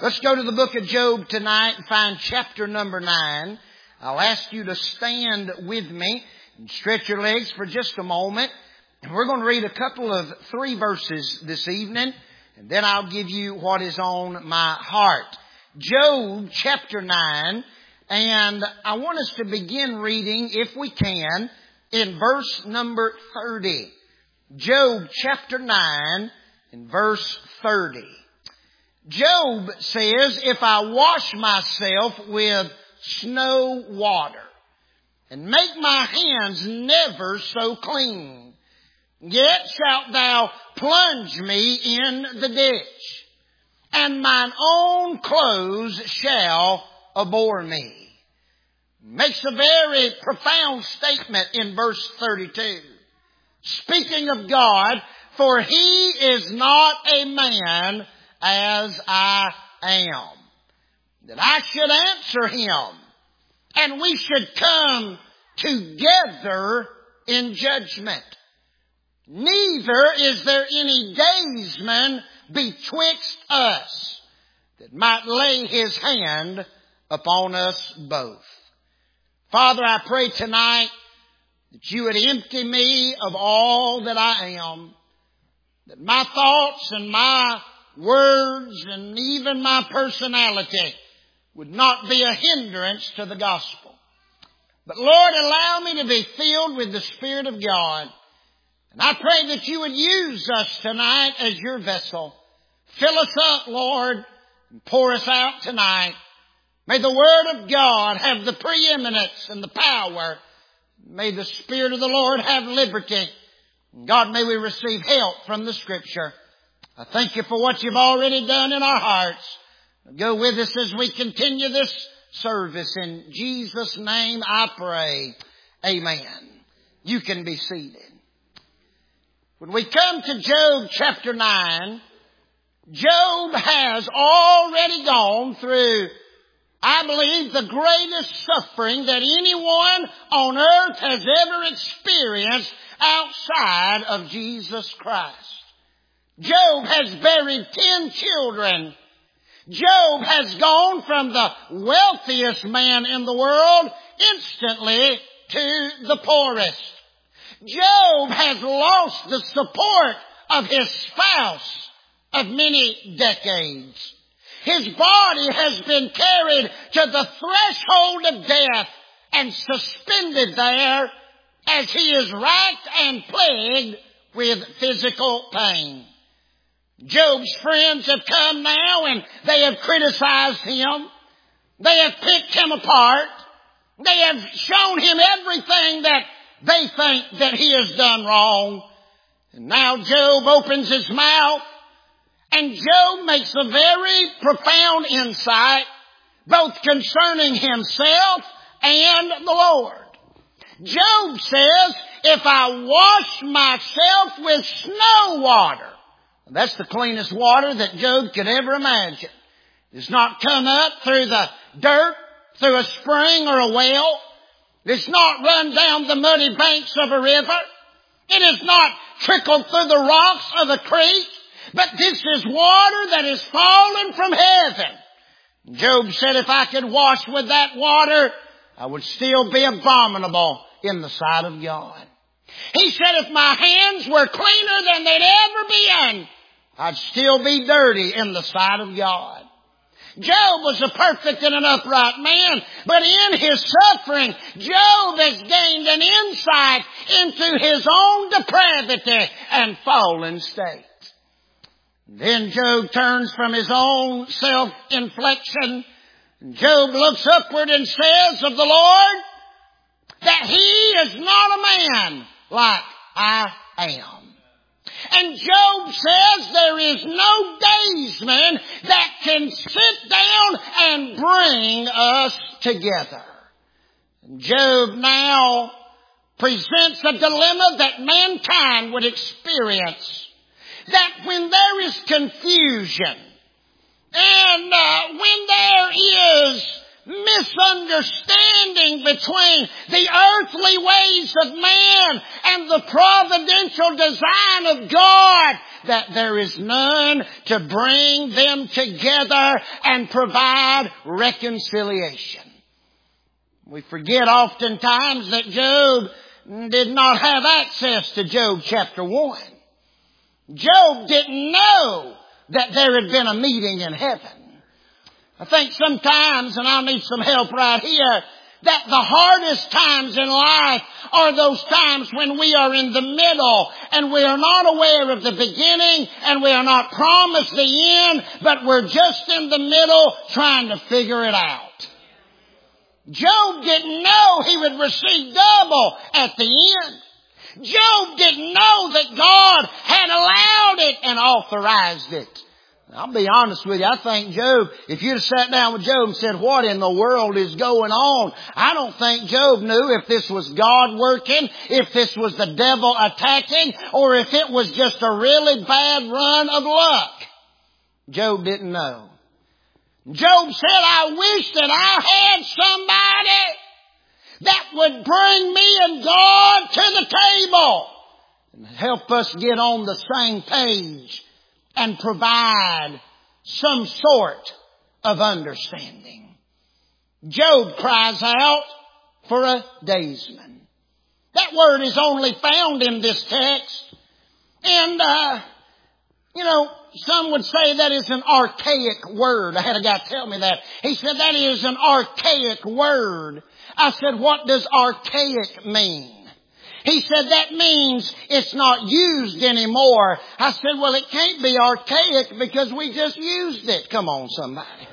Let's go to the book of Job tonight and find chapter number 9. I'll ask you to stand with me and stretch your legs for just a moment. And we're going to read a couple of 3 verses this evening, and then I'll give you what is on my heart. Job chapter 9, and I want us to begin reading, if we can, in verse number 30. Job chapter 9 and verse 30. Job says, if I wash myself with snow water and make my hands never so clean, yet shalt thou plunge me in the ditch, and mine own clothes shall abhor me. Makes a very profound statement in verse 32. Speaking of God, for he is not a man as I am, that I should answer him, and we should come together in judgment. Neither is there any daysman betwixt us that might lay his hand upon us both. Father, I pray tonight that you would empty me of all that I am, that my thoughts and my words and even my personality would not be a hindrance to the gospel. But Lord, allow me to be filled with the Spirit of God. And I pray that you would use us tonight as your vessel. Fill us up, Lord, and pour us out tonight. May the Word of God have the preeminence and the power. May the Spirit of the Lord have liberty. God, may we receive help from the Scripture. I thank you for what you've already done in our hearts. Go with us as we continue this service. In Jesus' name I pray. Amen. You can be seated. When we come to Job chapter 9, Job has already gone through, I believe, the greatest suffering that anyone on earth has ever experienced outside of Jesus Christ. Job has buried 10 children. Job has gone from the wealthiest man in the world instantly to the poorest. Job has lost the support of his spouse of many decades. His body has been carried to the threshold of death and suspended there as he is racked and plagued with physical pain. Job's friends have come now and they have criticized him. They have picked him apart. They have shown him everything that they think that he has done wrong. And now Job opens his mouth, and Job makes a very profound insight, both concerning himself and the Lord. Job says, if I wash myself with snow water, that's the cleanest water that Job could ever imagine. It's not come up through the dirt, through a spring or a well. It's not run down the muddy banks of a river. It has not trickled through the rocks of a creek. But this is water that is fallen from heaven. Job said, if I could wash with that water, I would still be abominable in the sight of God. He said, if my hands were cleaner than they'd ever been, I'd still be dirty in the sight of God. Job was a perfect and an upright man, but in his suffering, Job has gained an insight into his own depravity and fallen state. Then Job turns from his own self-inflection. Job looks upward and says of the Lord that he is not a man like I am. And Job says there is no daysman that can sit down and bring us together. And Job now presents a dilemma that mankind would experience. That when there is confusion and when there is misunderstanding between the earthly ways of man and the providential design of God, that there is none to bring them together and provide reconciliation. We forget oftentimes that Job did not have access to Job chapter 1. Job didn't know that there had been a meeting in heaven. I think sometimes, and I'll need some help right here, that the hardest times in life are those times when we are in the middle and we are not aware of the beginning and we are not promised the end, but we're just in the middle trying to figure it out. Job didn't know he would receive double at the end. Job didn't know that God had allowed it and authorized it. I'll be honest with you. I think Job, if you'd have sat down with Job and said, what in the world is going on? I don't think Job knew if this was God working, if this was the devil attacking, or if it was just a really bad run of luck. Job didn't know. Job said, I wish that I had somebody that would bring me and God to the table and help us get on the same page and provide some sort of understanding. Job cries out for a daysman. That word is only found in this text. And, some would say that is an archaic word. I had a guy tell me that. He said that is an archaic word. I said, what does archaic mean? He said, that means it's not used anymore. I said, well, it can't be archaic because we just used it. Come on, somebody.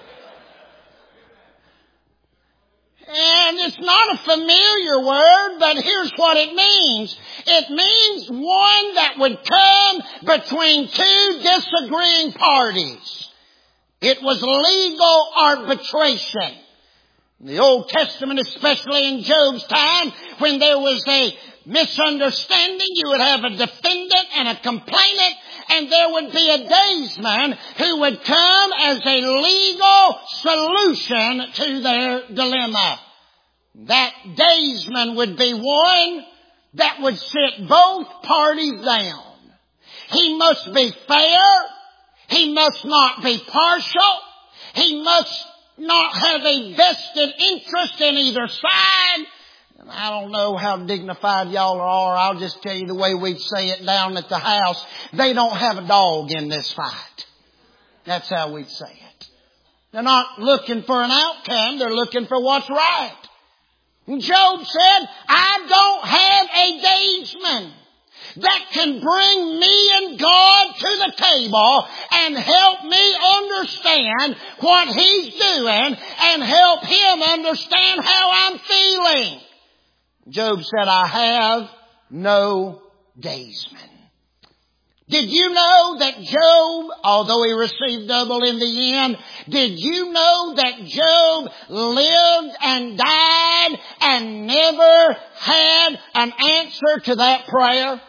And it's not a familiar word, but here's what it means. It means one that would come between two disagreeing parties. It was legal arbitration. In the Old Testament, especially in Job's time, when there was a misunderstanding, you would have a defendant and a complainant, and there would be a daysman who would come as a legal solution to their dilemma. That daysman would be one that would sit both parties down. He must be fair. He must not be partial. He must not have a vested interest in either side. And I don't know how dignified y'all are. I'll just tell you the way we'd say it down at the house. They don't have a dog in this fight. That's how we'd say it. They're not looking for an outcome. They're looking for what's right. And Job said, I don't have a daysman that can bring me and God to the table and help me understand what He's doing and help Him understand how I'm feeling. Job said, I have no daysman. Did you know that Job, although he received double in the end, did you know that Job lived and died and never had an answer to that prayer?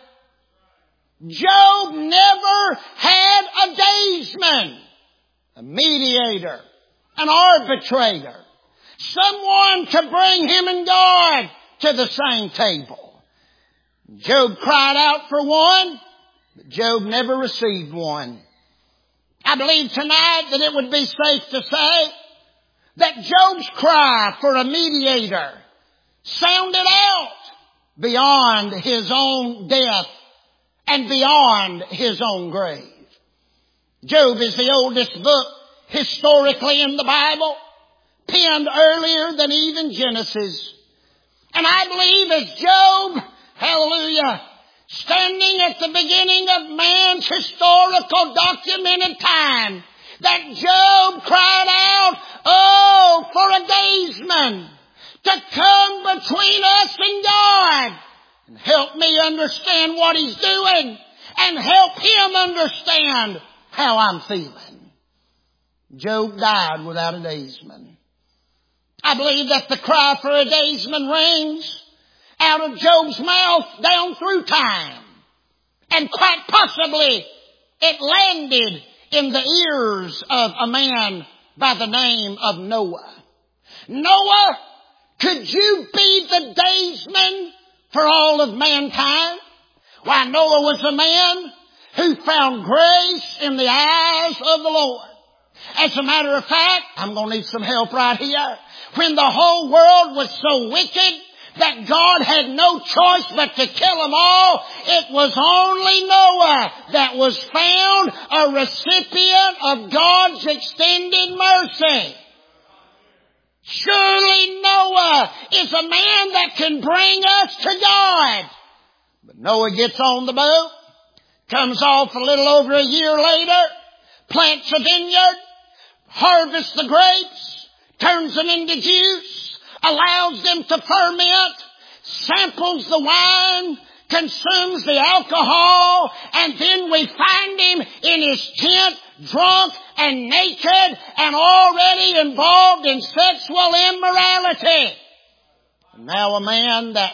Job never had a daysman, a mediator, an arbitrator, someone to bring him and God to the same table. Job cried out for one, but Job never received one. I believe tonight that it would be safe to say that Job's cry for a mediator sounded out beyond his own death and beyond his own grave. Job is the oldest book historically in the Bible, penned earlier than even Genesis. And I believe as Job, hallelujah, standing at the beginning of man's historical documented time, that Job cried out, oh, for a daysman to come between us and God and help me understand what He's doing and help him understand how I'm feeling. Job died without a daysman. I believe that the cry for a daysman rings out of Job's mouth down through time. And quite possibly it landed in the ears of a man by the name of Noah. Noah, could you be the daysman for all of mankind? Why, Noah was a man who found grace in the eyes of the Lord. As a matter of fact, I'm going to need some help right here. When the whole world was so wicked that God had no choice but to kill them all, it was only Noah that was found a recipient of God's extended mercy. Surely Noah is a man that can bring us to God. But Noah gets on the boat, comes off a little over a year later, plants a vineyard, harvests the grapes, turns them into juice, allows them to ferment, samples the wine, consumes the alcohol, and then we find him in his tent, drunk and naked and already involved in sexual immorality. And now a man that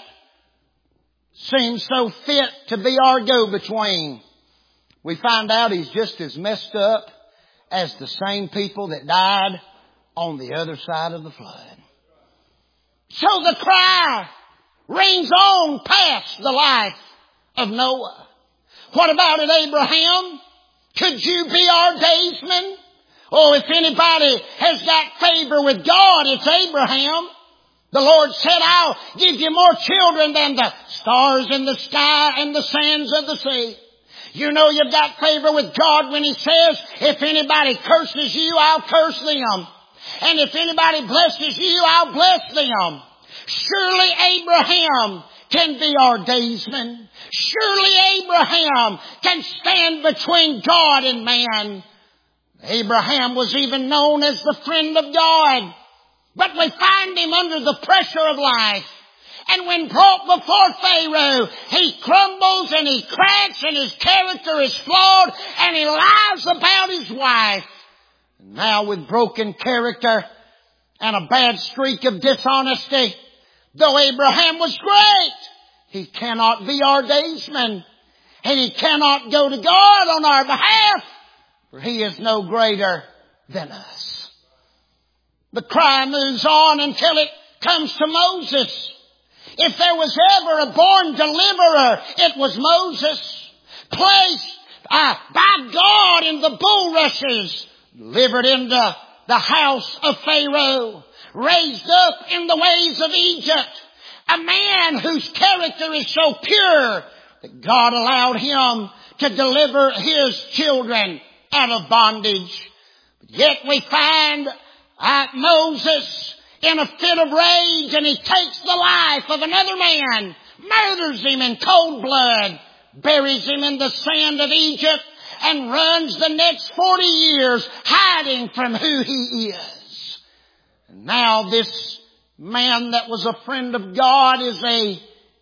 seems so fit to be our go-between, we find out he's just as messed up as the same people that died on the other side of the flood. So the cry rings on past the life of Noah. What about it, Abraham? Could you be our daysman? Oh, if anybody has got favor with God, it's Abraham. The Lord said, I'll give you more children than the stars in the sky and the sands of the sea. You know you've got favor with God when He says, if anybody curses you, I'll curse them. And if anybody blesses you, I'll bless them. Surely Abraham can be our daysman. Surely Abraham can stand between God and man. Abraham was even known as the friend of God. But we find him under the pressure of life. And when brought before Pharaoh, he crumbles and he cracks and his character is flawed and he lies about his wife. And now with broken character and a bad streak of dishonesty, though Abraham was great, he cannot be our daysman. And he cannot go to God on our behalf, for he is no greater than us. The cry moves on until it comes to Moses. If there was ever a born deliverer, it was Moses. Placed by God in the bulrushes, delivered into the house of Pharaoh, raised up in the ways of Egypt. A man whose character is so pure that God allowed him to deliver His children out of bondage. But yet we find Moses in a fit of rage, and he takes the life of another man, murders him in cold blood, buries him in the sand of Egypt, and runs the next 40 years hiding from who he is. And now this man that was a friend of God is a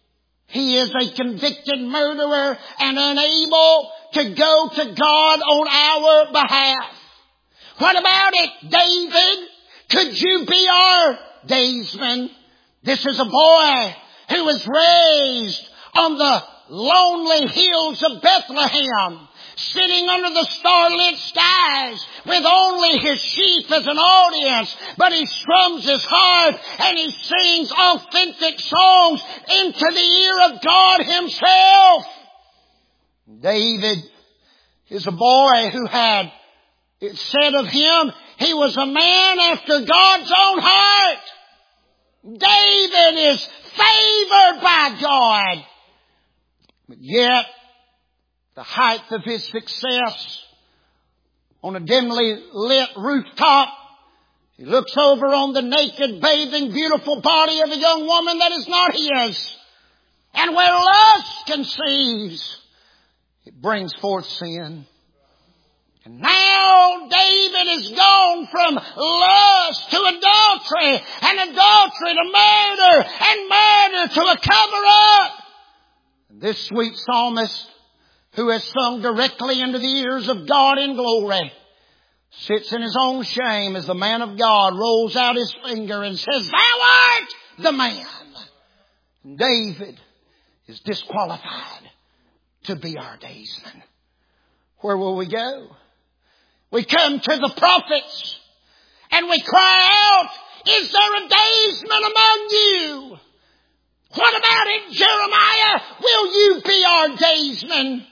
convicted murderer and unable to go to God on our behalf. What about it, David? Could you be our daysman? This is a boy who was raised on the lonely hills of Bethlehem, sitting under the starlit skies with only his sheep as an audience. But he strums his harp and he sings authentic songs into the ear of God Himself. David is a boy who had, it said of him, he was a man after God's own heart. David is favored by God. But yet, the height of his success, on a dimly lit rooftop, he looks over on the naked, bathing, beautiful body of a young woman that is not his. And where lust conceives, it brings forth sin. And now David is gone from lust to adultery, and adultery to murder, and murder to a cover-up. And this sweet psalmist, who has sung directly into the ears of God in glory, sits in his own shame as the man of God rolls out his finger and says, "Thou art the man." And David is disqualified to be our daysman. Where will we go? We come to the prophets and we cry out, "Is there a daysman among you?" What about it, Jeremiah? Will you be our daysman?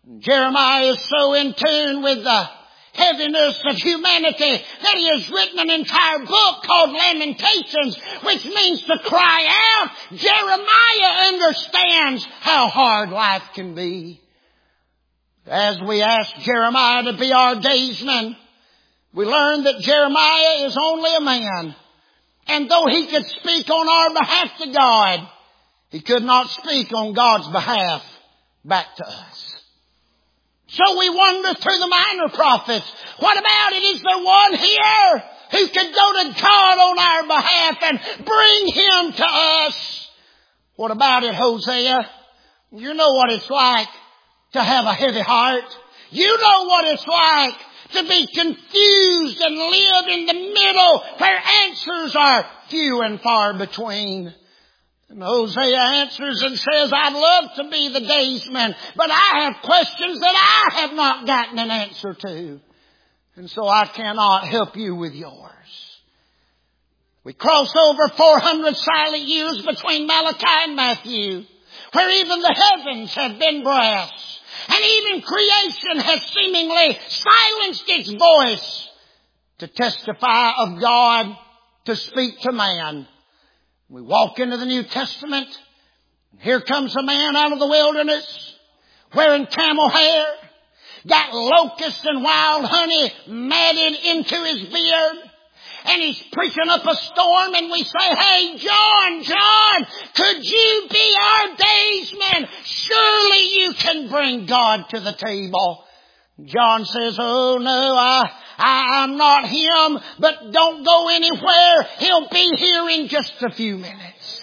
Jeremiah is so in tune with the heaviness of humanity that he has written an entire book called Lamentations, which means to cry out. Jeremiah understands how hard life can be. As we ask Jeremiah to be our daysman, we learn that Jeremiah is only a man. And though he could speak on our behalf to God, he could not speak on God's behalf back to us. So we wonder through the minor prophets, what about it? Is there one here who could go to God on our behalf and bring Him to us? What about it, Hosea? You know what it's like to have a heavy heart. You know what it's like to be confused and live in the middle where answers are few and far between. And Hosea answers and says, I'd love to be the daysman, but I have questions that I have not gotten an answer to. And so I cannot help you with yours. We cross over 400 silent years between Malachi and Matthew, where even the heavens have been brass, and even creation has seemingly silenced its voice to testify of God, to speak to man. We walk into the New Testament. Here comes a man out of the wilderness wearing camel hair, got locusts and wild honey matted into his beard, and he's preaching up a storm, and we say, hey, John, could you be our daysman? Surely you can bring God to the table. John says, oh no, I'm not him, but don't go anywhere. He'll be here in just a few minutes.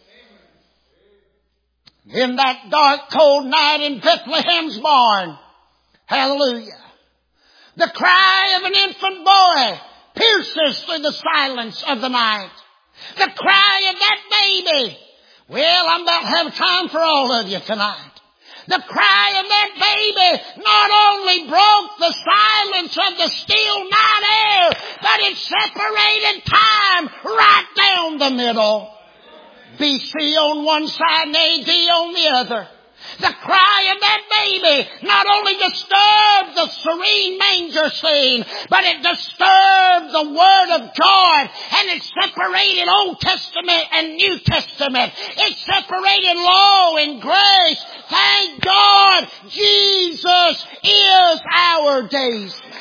In that dark, cold night in Bethlehem's barn, hallelujah, the cry of an infant boy pierces through the silence of the night. The cry of that baby. Well, I'm about to have time for all of you tonight. The cry of that baby not only broke the silence of the still night air, but it separated time right down the middle. BC on one side and AD on the other. The cry of that baby not only disturbed the serene manger scene, but it disturbed the Word of God, and it separated Old Testament and New Testament. It separated law and grace. Thank God Jesus is our daysman.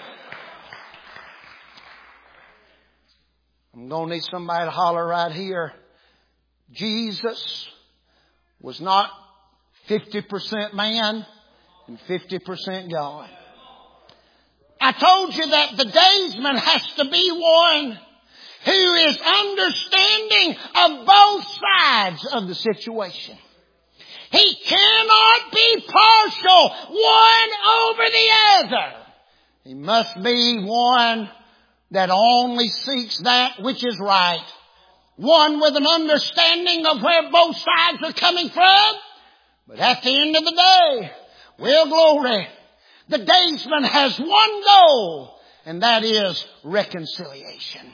I'm going to need somebody to holler right here. Jesus was not 50% man and 50% God. I told you that the daysman has to be one who is understanding of both sides of the situation. He cannot be partial one over the other. He must be one that only seeks that which is right. One with an understanding of where both sides are coming from. But at the end of the day, well, glory, the daysman has one goal, and that is reconciliation.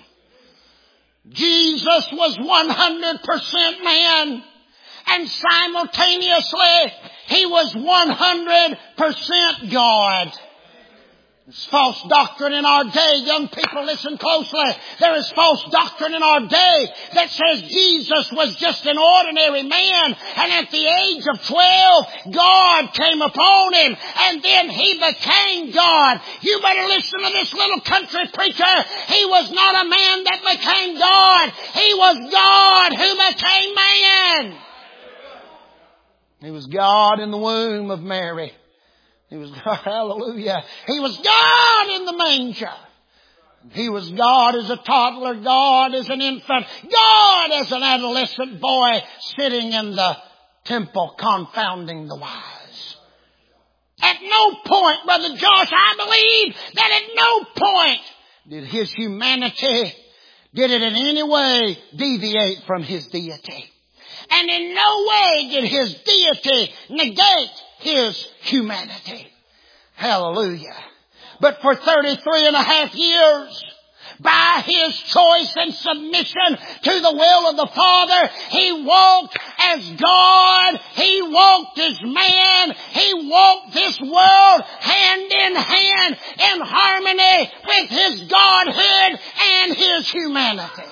Jesus was 100% man, and simultaneously, He was 100% God. There's false doctrine in our day. Young people, listen closely. There is false doctrine in our day that says Jesus was just an ordinary man, and at the age of 12, God came upon Him, and then He became God. You better listen to this little country preacher. He was not a man that became God. He was God who became man. He was God in the womb of Mary. He was God, hallelujah. He was God in the manger. He was God as a toddler, God as an infant, God as an adolescent boy sitting in the temple confounding the wise. At no point, Brother Josh, I believe that at no point did His humanity, did it in any way deviate from His deity. And in no way did His deity negate His humanity. Hallelujah. But for 33 and a half years, by His choice and submission to the will of the Father. He walked as God. He walked as man. He walked this world hand in hand in harmony with His Godhood and His humanity.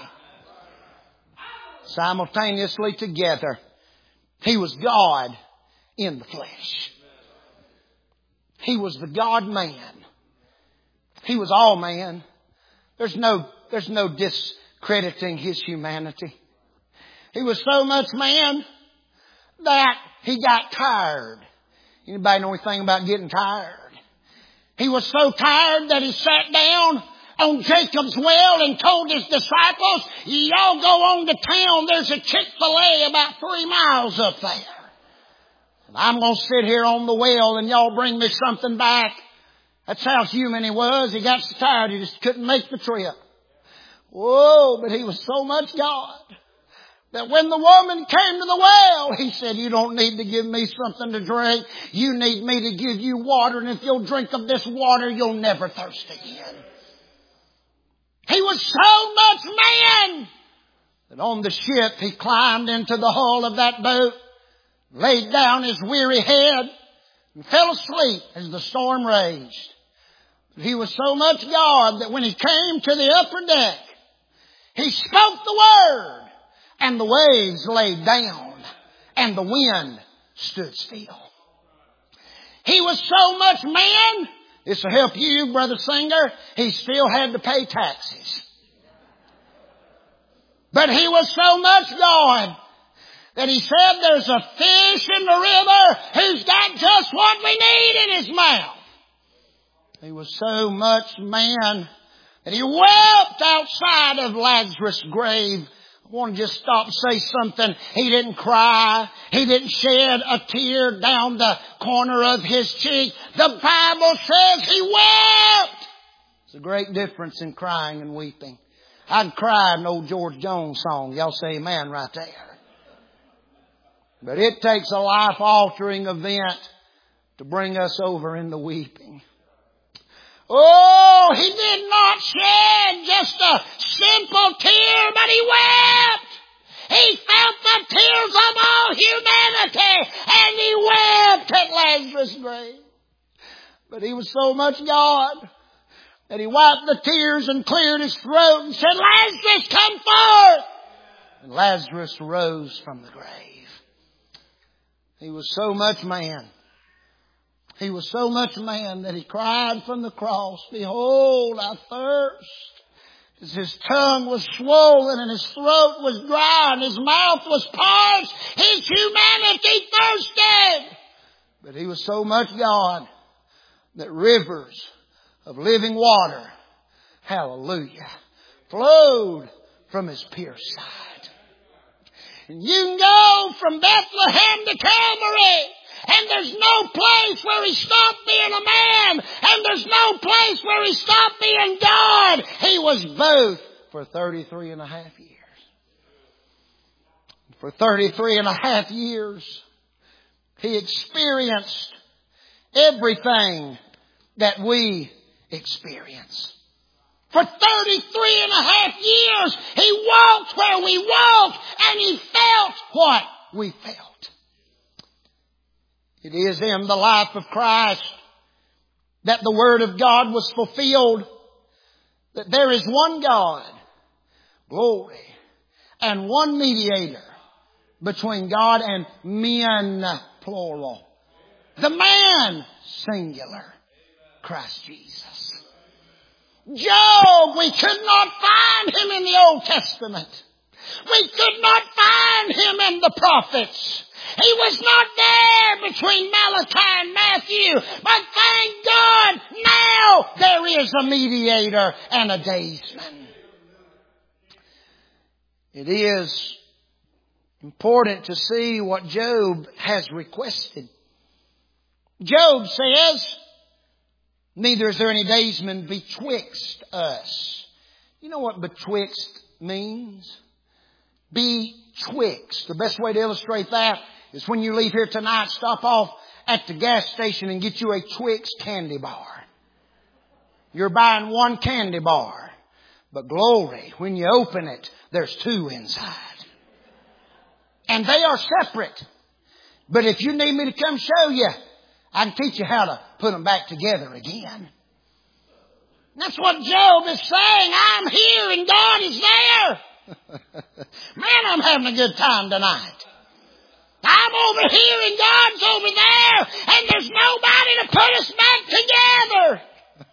Simultaneously together, He was God in the flesh. He was the God-man. He was all man. There's no discrediting His humanity. He was so much man that He got tired. Anybody know anything about getting tired? He was so tired that He sat down on Jacob's well and told His disciples, y'all go on to town. There's a Chick-fil-A about 3 miles up there. And I'm going to sit here on the well and y'all bring me something back. That's how human He was. He got so tired He just couldn't make the trip. Whoa, but He was so much God that when the woman came to the well, He said, you don't need to give me something to drink. You need me to give you water. And if you'll drink of this water, you'll never thirst again. He was so much man that on the ship He climbed into the hull of that boat, laid down His weary head, and fell asleep as the storm raged. He was so much God that when He came to the upper deck, He spoke the word, and the waves laid down, and the wind stood still. He was so much man, this will help you, brother singer, He still had to pay taxes. But He was so much God that He said there's a fish in the river who's got just what we need in his mouth. He was so much man that He wept outside of Lazarus' grave. I want to just stop and say something. He didn't cry. He didn't shed a tear down the corner of his cheek. The Bible says He wept. There's a great difference in crying and weeping. I can cry an old George Jones song. Y'all say amen right there. But it takes a life-altering event to bring us over into weeping. Oh, He did not shed just a simple tear, but He wept. He felt the tears of all humanity, and He wept at Lazarus' grave. But He was so much God that He wiped the tears and cleared His throat and said, Lazarus, come forth. And Lazarus rose from the grave. He was so much man. He was so much man that He cried from the cross, behold, I thirst. As His tongue was swollen and His throat was dry and His mouth was parched, His humanity thirsted. But He was so much God that rivers of living water, hallelujah, flowed from His pierced side. And you can go from Bethlehem to Calvary, and there's no place where He stopped being a man, and there's no place where He stopped being God. He was both for 33 and a half years. For 33 and a half years, He experienced everything that we experience. For 33 and a half years, He walked where we walked, and He felt what we felt. It is in the life of Christ that the Word of God was fulfilled, that there is one God, glory, and one mediator between God and men, plural. The man, singular, Christ Jesus. Job, we could not find him in the Old Testament. We could not find him in the prophets. He was not there between Malachi and Matthew. But thank God, now there is a mediator and a daysman. It is important to see what Job has requested. Job says, neither is there any daysman betwixt us. You know what betwixt means? Betwixt. The best way to illustrate that is when you leave here tonight, stop off at the gas station and get you a Twix candy bar. You're buying one candy bar. But glory, when you open it, there's two inside. And they are separate. But if you need me to come show you, I can teach you how to put them back together again. That's what Job is saying. I'm here and God is there. Man, I'm having a good time tonight. I'm over here and God's over there. And there's nobody to put us back together.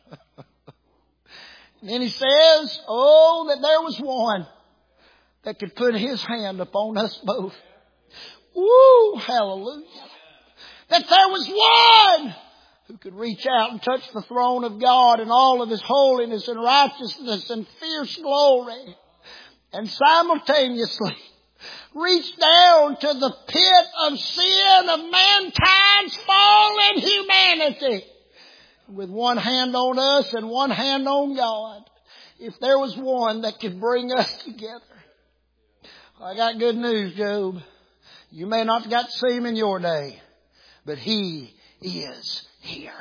And then he says, oh, that there was one that could put his hand upon us both. Woo, hallelujah. That there was one who could reach out and touch the throne of God in all of His holiness and righteousness and fierce glory. And simultaneously reach down to the pit of sin of mankind's fallen humanity. With one hand on us and one hand on God. If there was one that could bring us together. I got good news, Job. You may not have got to see Him in your day. But He is here.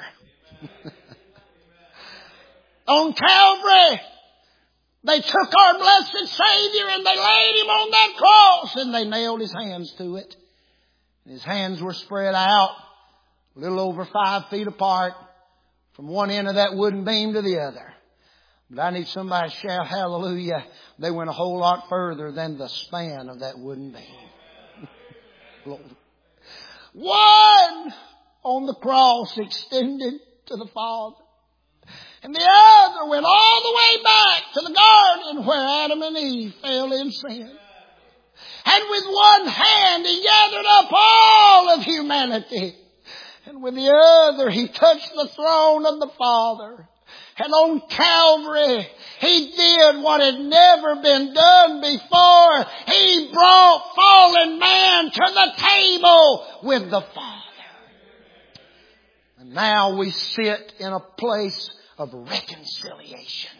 On Calvary, they took our blessed Savior and they laid Him on that cross and they nailed His hands to it. His hands were spread out a little over 5 feet apart from one end of that wooden beam to the other. But I need somebody to shout hallelujah. They went a whole lot further than the span of that wooden beam. One on the cross extended to the Father. And the other went all the way back to the garden where Adam and Eve fell in sin. And with one hand He gathered up all of humanity. And with the other He touched the throne of the Father. And on Calvary, He did what had never been done before. He brought fallen man to the table with the Father. And now we sit in a place of reconciliation.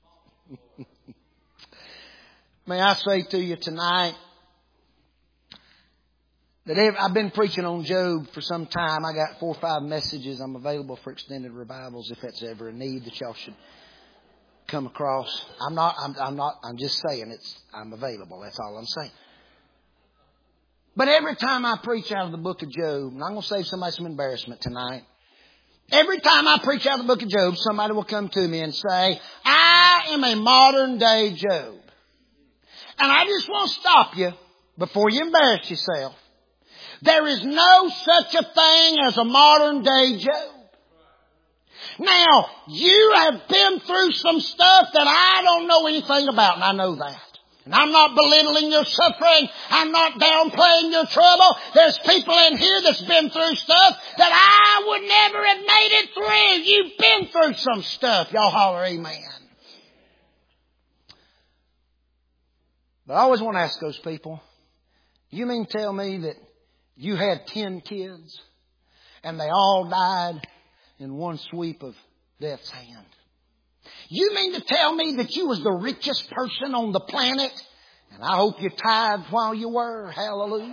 May I say to you tonight that I've been preaching on Job for some time. I got 4 or 5 messages. I'm available for extended revivals if that's ever a need that y'all should come across. I'm just saying I'm available. That's all I'm saying. But every time I preach out of the book of Job, and I'm going to save somebody some embarrassment tonight. Every time I preach out of the book of Job, somebody will come to me and say, I am a modern day Job. And I just want to stop you before you embarrass yourself. There is no such a thing as a modern day Job. Now, you have been through some stuff that I don't know anything about, and I know that. And I'm not belittling your suffering. I'm not downplaying your trouble. There's people in here that's been through stuff that I would never have made it through. You've been through some stuff. Y'all holler amen. But I always want to ask those people, you mean tell me that you had 10 kids and they all died in one sweep of death's hand? You mean to tell me that you was the richest person on the planet? And I hope you tithed while you were. Hallelujah.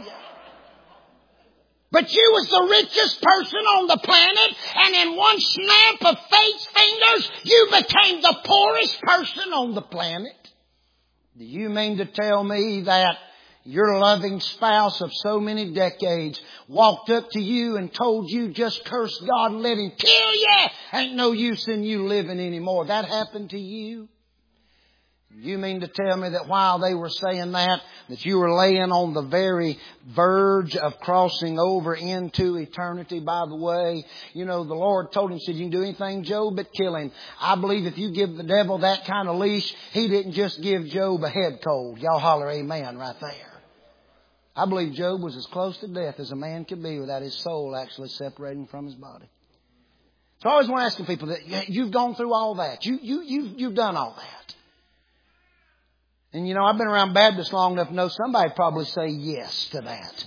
But you was the richest person on the planet, and in one snap of fate's fingers, you became the poorest person on the planet. Do you mean to tell me that your loving spouse of so many decades walked up to you and told you just curse God and let Him kill you? Ain't no use in you living anymore. That happened to you? You mean to tell me that while they were saying that you were laying on the very verge of crossing over into eternity? By the way, you know, the Lord told him, said, you can do anything, Job, but kill him. I believe if you give the devil that kind of leash, he didn't just give Job a head cold. Y'all holler amen right there. I believe Job was as close to death as a man could be without his soul actually separating from his body. So I always want to ask people that you've gone through all that. You've done all that. And you know, I've been around Baptists long enough to know somebody probably say yes to that.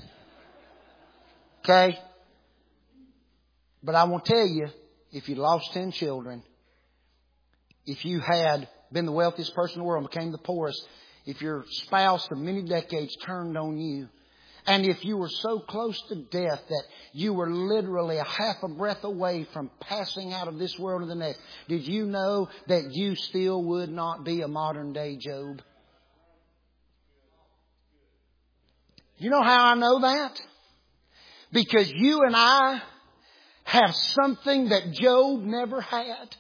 Okay? But I want to tell you, if you lost 10 children, if you had been the wealthiest person in the world and became the poorest, if your spouse of many decades turned on you, And if you were so close to death that you were literally a half a breath away from passing out of this world to the next, did you know that you still would not be a modern day Job? You know how I know that? Because you and I have something that Job never had.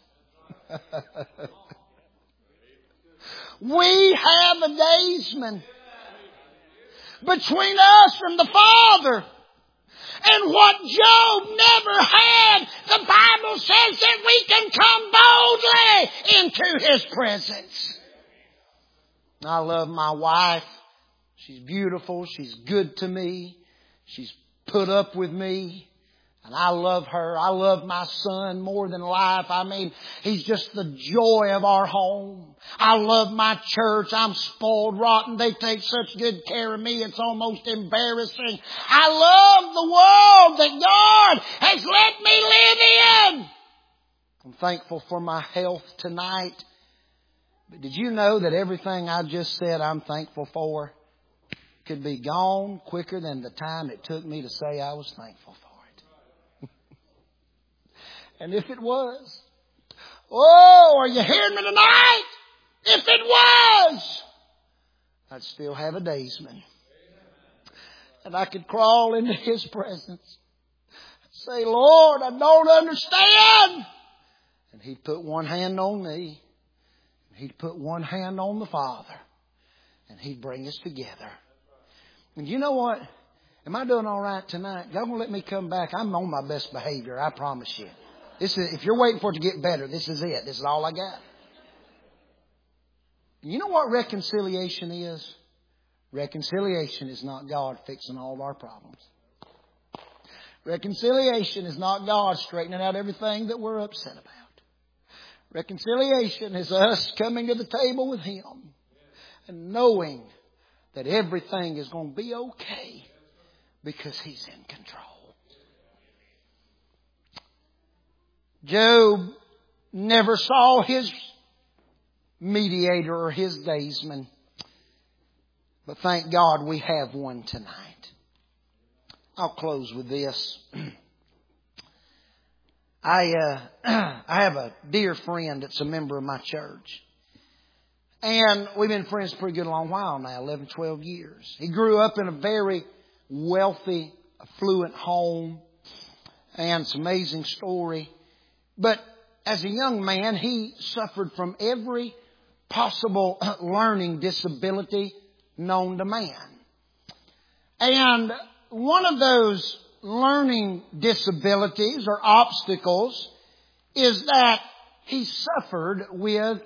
We have a daysman between us and the Father. And what Job never had, the Bible says that we can come boldly into His presence. I love my wife. She's beautiful. She's good to me. She's put up with me. And I love her. I love my son more than life. I mean, he's just the joy of our home. I love my church. I'm spoiled rotten. They take such good care of me. It's almost embarrassing. I love the world that God has let me live in. I'm thankful for my health tonight. But did you know that everything I just said I'm thankful for could be gone quicker than the time it took me to say I was thankful for? And if it was, oh, are you hearing me tonight? If it was, I'd still have a daysman. And I could crawl into His presence. Say, Lord, I don't understand. And He'd put one hand on me. And He'd put one hand on the Father. And He'd bring us together. And you know what? Am I doing all right tonight? Y'all gonna let me come back? I'm on my best behavior, I promise you. This is, if you're waiting for it to get better, this is it. This is all I got. You know what reconciliation is? Reconciliation is not God fixing all of our problems. Reconciliation is not God straightening out everything that we're upset about. Reconciliation is us coming to the table with Him and knowing that everything is going to be okay because He's in control. Job never saw his mediator or his daysman. But thank God we have one tonight. I'll close with this. I have a dear friend that's a member of my church. And we've been friends for a good long while now, 11, 12 years. He grew up in a very wealthy, affluent home. And it's an amazing story. But as a young man, he suffered from every possible learning disability known to man. And one of those learning disabilities or obstacles is that he suffered with,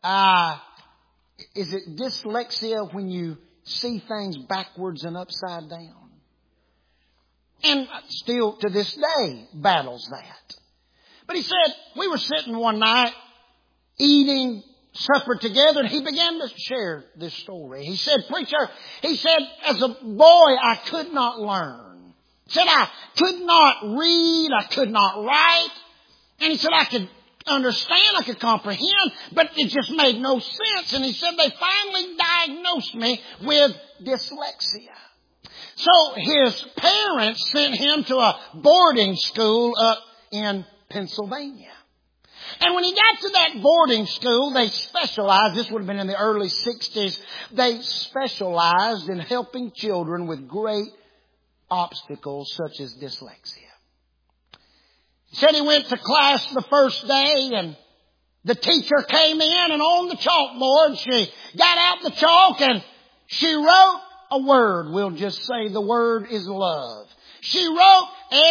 is it dyslexia when you see things backwards and upside down? And still to this day battles that. But he said, we were sitting one night eating supper together and he began to share this story. He said, preacher, he said, as a boy I could not learn. He said, I could not read, I could not write. And he said, I could understand, I could comprehend, but it just made no sense. And he said, they finally diagnosed me with dyslexia. So his parents sent him to a boarding school up in Pennsylvania. And when he got to that boarding school, they specialized, this would have been in the early 60s, they specialized in helping children with great obstacles such as dyslexia. He said he went to class the first day and the teacher came in and on the chalkboard she got out the chalk and she wrote a word. We'll just say the word is love. She wrote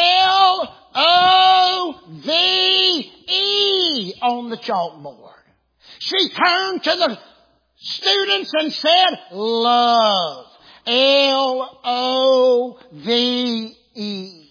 L-O-V-E on the chalkboard. She turned to the students and said, love. L-O-V-E.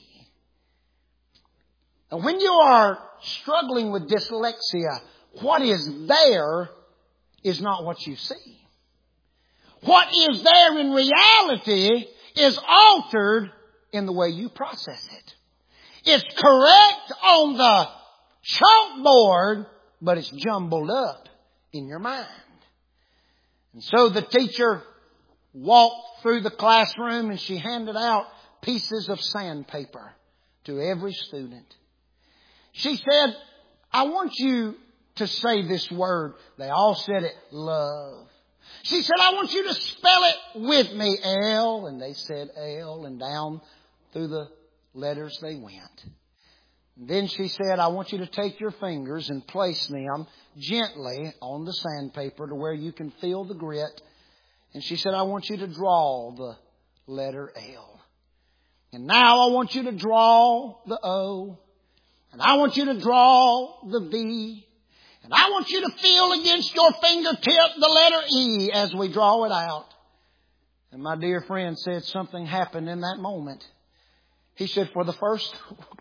And when you are struggling with dyslexia, what is there is not what you see. What is there in reality is altered in the way you process it. It's correct on the chalkboard, but it's jumbled up in your mind. And so the teacher walked through the classroom and she handed out pieces of sandpaper to every student. She said, I want you to say this word. They all said it, love. She said, I want you to spell it with me, L. And they said L, and down through the letters they went. And then she said, I want you to take your fingers and place them gently on the sandpaper to where you can feel the grit. And she said, I want you to draw the letter L. And now I want you to draw the O. And I want you to draw the V. And I want you to feel against your fingertip the letter E as we draw it out. And my dear friend said something happened in that moment. He said, for the first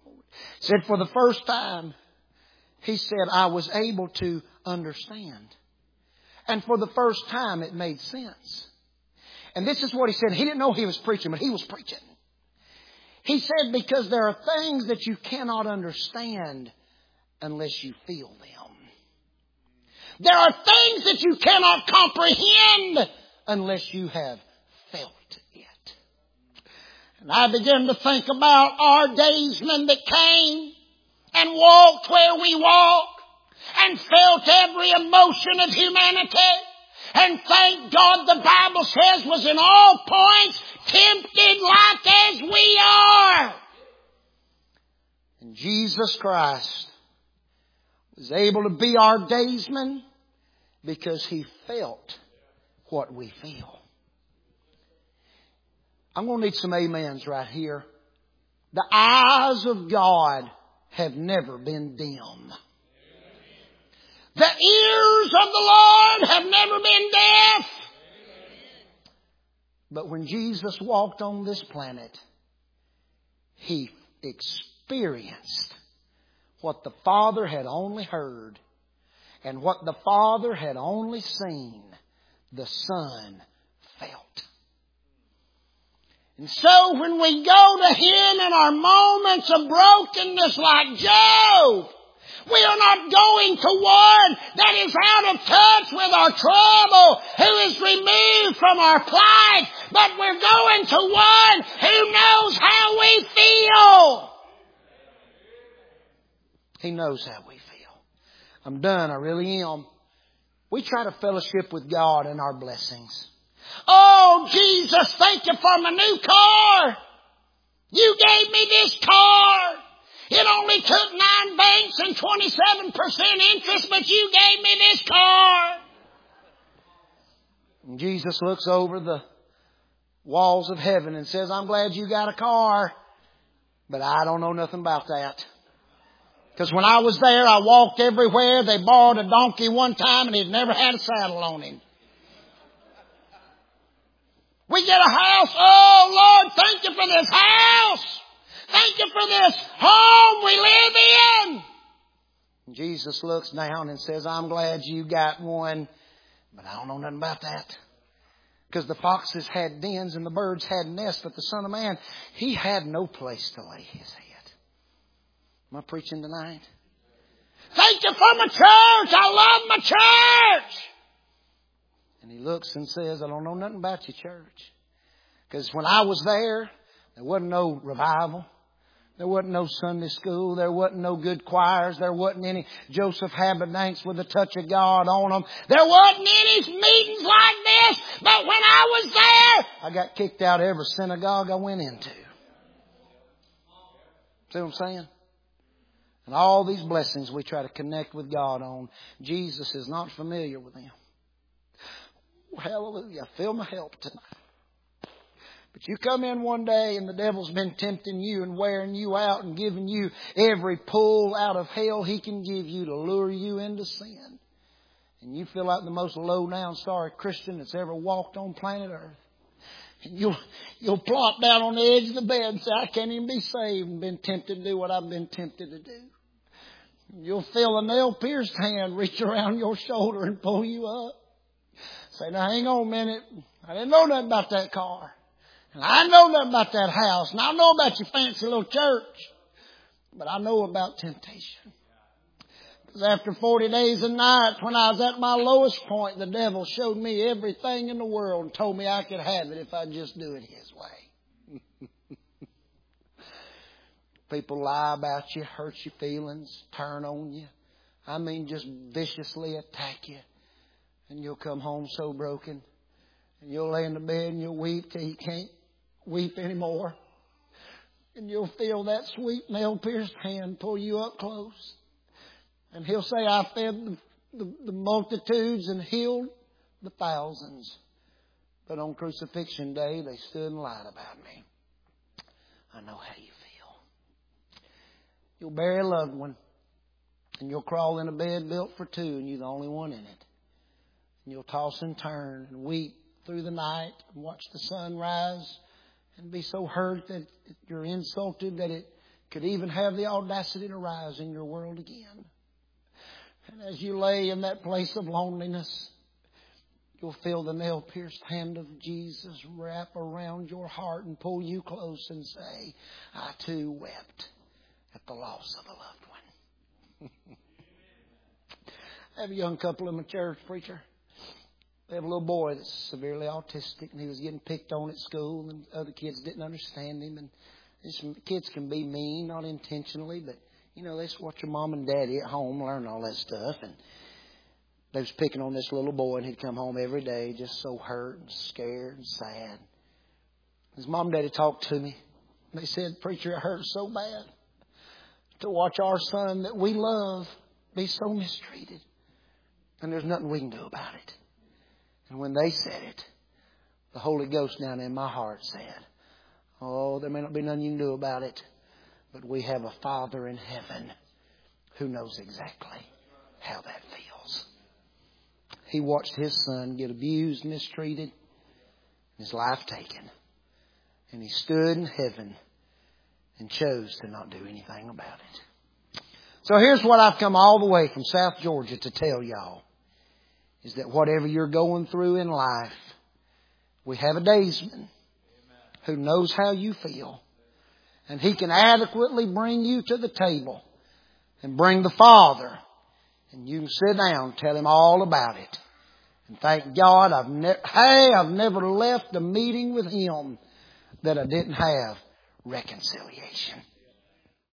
time, he said, I was able to understand. And for the first time, it made sense. And this is what he said. He didn't know he was preaching, but he was preaching. He said, because there are things that you cannot understand unless you feel them. There are things that you cannot comprehend unless you have felt it. And I began to think about our daysmen that came and walked where we walk and felt every emotion of humanity. And thank God the Bible says was in all points tempted like as we are. And Jesus Christ was able to be our daysman because He felt what we feel. I'm going to need some amens right here. The eyes of God have never been dim. The ears of the Lord have never been deaf. But when Jesus walked on this planet, He experienced what the Father had only heard, and what the Father had only seen, the Son felt. And so when we go to Him in our moments of brokenness like Job, we are not going to one that is out of touch with our trouble, who is removed from our plight, but we're going to one who knows how we feel. He knows how we feel. I'm done. I really am. We try to fellowship with God in our blessings. Oh, Jesus, thank you for my new car. You gave me this car. It only took 9 banks and 27% interest, but you gave me this car. And Jesus looks over the walls of heaven and says, I'm glad you got a car, but I don't know nothing about that. Because when I was there, I walked everywhere. They borrowed a donkey one time and he'd never had a saddle on him. We get a house. Oh, Lord, thank you for this house. Thank you for this home we live in. And Jesus looks down and says, I'm glad you got one, but I don't know nothing about that. Because the foxes had dens and the birds had nests, but the Son of Man, He had no place to lay His head. Am I preaching tonight? Thank you for my church. I love my church. And He looks and says, I don't know nothing about your church. Because when I was there wasn't no revival. There wasn't no Sunday school. There wasn't no good choirs. There wasn't any Joseph Haberdanks with a touch of God on them. There wasn't any meetings like this. But when I was there, I got kicked out of every synagogue I went into. See what I'm saying? And all these blessings we try to connect with God on, Jesus is not familiar with them. Oh, hallelujah. I feel my help tonight. But you come in one day and the devil's been tempting you and wearing you out and giving you every pull out of hell he can give you to lure you into sin. And you feel like the most low-down, sorry Christian that's ever walked on planet Earth. And you'll plop down on the edge of the bed and say, I can't even be saved, and been tempted to do what I've been tempted to do. You'll feel a nail-pierced hand reach around your shoulder and pull you up. Say, now hang on a minute. I didn't know nothing about that car. And I know nothing about that house. And I know about your fancy little church. But I know about temptation. Because after 40 days and nights, when I was at my lowest point, the devil showed me everything in the world and told me I could have it if I'd just do it his way. People lie about you, hurt your feelings, turn on you. I mean, just viciously attack you. And you'll come home so broken. And you'll lay in the bed and you'll weep till you can't weep anymore. And you'll feel that sweet nail-pierced hand pull you up close. And he'll say, I fed the multitudes and healed the thousands. But on crucifixion day, they stood and lied about me. I know how you feel. You'll bury a loved one. And you'll crawl in a bed built for two and you're the only one in it. And you'll toss and turn and weep through the night and watch the sun rise and be so hurt that you're insulted that it could even have the audacity to rise in your world again. And as you lay in that place of loneliness, you'll feel the nail-pierced hand of Jesus wrap around your heart and pull you close and say, I too wept at the loss of a loved one. I have a young couple in my church, preacher. They have a little boy that's severely autistic, and he was getting picked on at school, and other kids didn't understand him. And some kids can be mean, not intentionally, but you know, they just watch your mom and daddy at home learn all that stuff. And they was picking on this little boy, and he'd come home every day just so hurt and scared and sad. His mom and daddy talked to me. They said, preacher, it hurts so bad to watch our son that we love be so mistreated. And there's nothing we can do about it. And when they said it, the Holy Ghost down in my heart said, oh, there may not be nothing you can do about it, but we have a Father in heaven who knows exactly how that feels. He watched his son get abused, mistreated, his life taken. And he stood in heaven and chose to not do anything about it. So here's what I've come all the way from South Georgia to tell y'all. Is that whatever you're going through in life, we have a daysman who knows how you feel. And he can adequately bring you to the table and bring the Father. And you can sit down and tell him all about it. And thank God I've never left a meeting with him that I didn't have reconciliation.